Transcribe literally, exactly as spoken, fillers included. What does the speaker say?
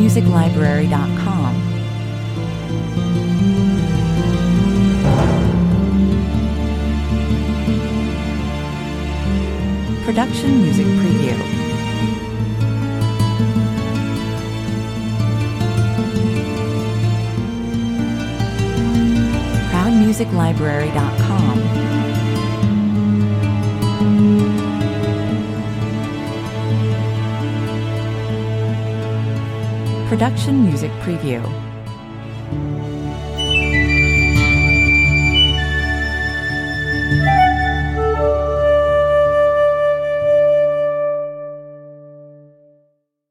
music library dot com. Production Music Preview. proud music library dot com. Production Music Preview.